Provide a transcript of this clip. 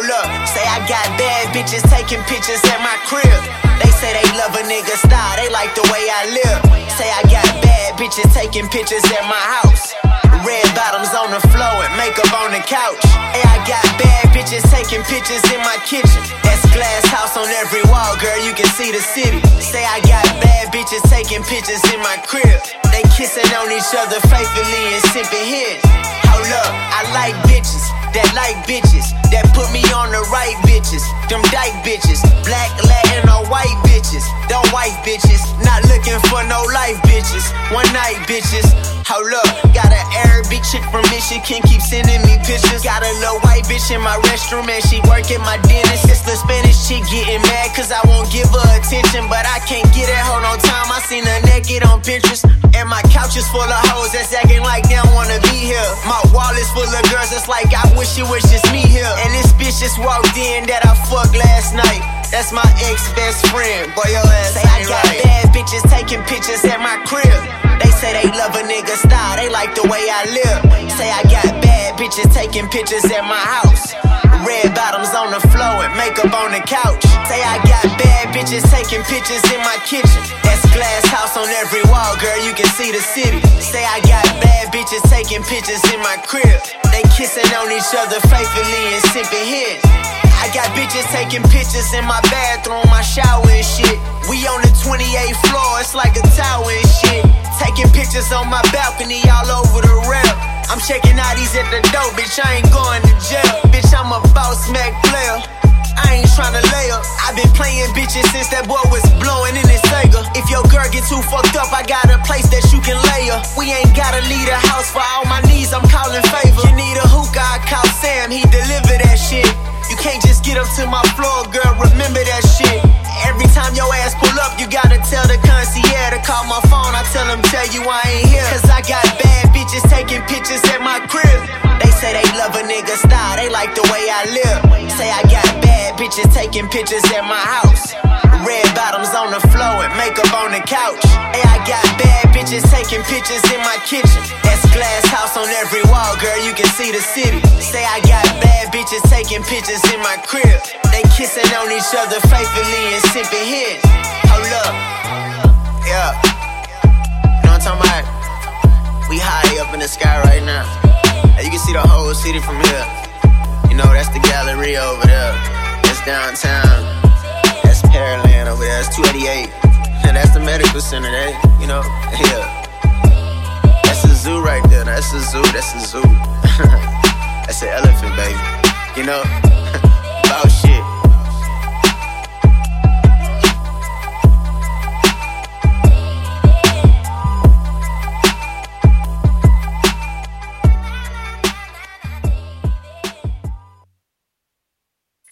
Hold up, say I got bad bitches taking pictures at my crib. They say they love a nigga style, they like the way I live. Say I got bad bitches taking pictures at my house. Red bottoms on the floor and makeup on the couch. Hey, I got bad bitches taking pictures in my kitchen. That's glass house on every wall, girl, you can see the city. Say I got bad bitches taking pictures in my crib. They kissing on each other faithfully and sipping hit. Hold up, I like bitches that like bitches, that put me on the right bitches. Them dyke bitches, black, Latin, or white bitches. Don't white bitches, not looking for no life bitches. One night bitches. Hold up, got an Arabic chick from Michigan, keep sending me pictures. Got a little white bitch in my restroom and she work at my dentist. It's the Spanish chick getting mad cause I won't give her attention, but I can't get that hoe no time. I seen her naked on Pinterest, and my couch is full of hoes that's acting like they don't wanna be here. My wall is full of girls that's like I wish it was just me here. And this bitch just walked in that I fucked last night. That's my ex-best friend, boy your ass say I got bad bitches taking pictures at my crib. They say they love a nigga style, they like the way I live. Say I got bad bitches taking pictures at my house. Red bottoms on the floor and makeup on the couch. Say I got bad bitches taking pictures in my kitchen. That's glass house on every wall, girl, you can see the city. Say I got bad bitches taking pictures in my crib. They kissing on each other faithfully and sipping hit. I got bitches taking pictures in my bathroom, my shower and shit. We on the 28th floor, it's like a tower and shit. Taking pictures on my balcony all over the rail. I'm checking out these at the door, bitch, I ain't going to jail. Bitch, I'm a boss Mac player, I ain't tryna lay up. I been playing bitches since that boy was blowing in his Sega. If your girl get too fucked up, I got a place that you can lay her. We ain't gotta leave the house for all my needs, I'm calling favor. You need a hookah, I call Sam, he deliver that shit. You can't just get up to my floor, girl, remember that shit. Every time your ass pull up, you gotta tell the concierge to call my phone. I tell him, tell you I ain't here. Cause I got bad bitches taking pictures at my crib. They say they love a nigga style, they like the way I live. Say I got bad bitches taking pictures at my house. Red bottoms on the floor and makeup on the couch. Hey, I got bad bitches taking pictures in my kitchen. That's glass house on every wall, girl, you can see the city. Say I got bad bitches taking pictures in my crib. They kissing on each other faithfully and sipping hit. Hold up, yeah. You know what I'm talking about? We high up in the sky right now. And you can see the whole city from here. You know, that's the Galleria over there. That's downtown. That's Pearland over there, that's 288. And that's the medical center, there, you know, yeah. That's a zoo right there, that's a zoo, that's a zoo. That's an elephant, baby, you know. About shit.